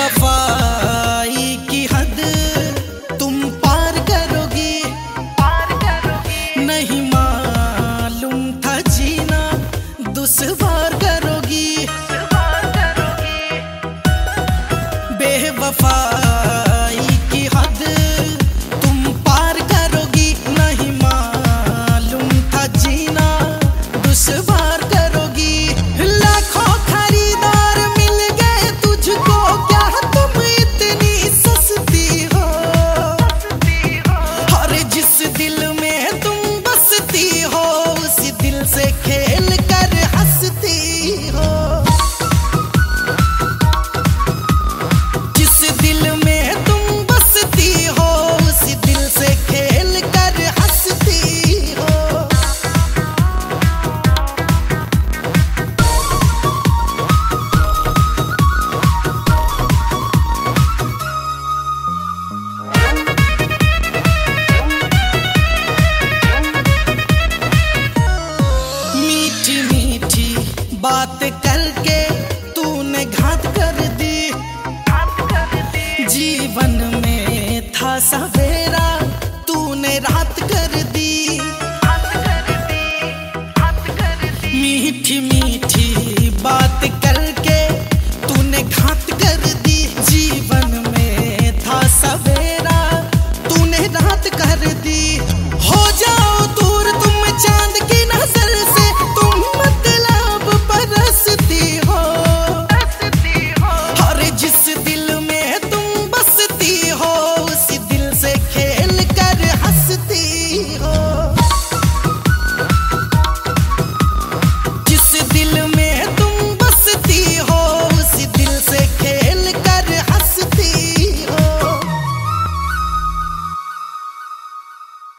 बेवफाई की हद तुम पार करोगी, नहीं मालूम था जीना दुश्वार करोगी। बेवफाई की हद तुम पार करोगी, नहीं मालूम था जीना दुश्वार करोगी। लाखों खरीदार मिल गए तुझको, क्या तुम इतनी सस्ती हो? और जिस दिल में तुम बसती हो, उसी दिल से खेल कर हंसती हो। जिस दिल में तुम बसती हो, उसी दिल से खेल कर हंसती हो। मीठी मीठी बात करके तूने घात कर दी, जीवन में था सवेरा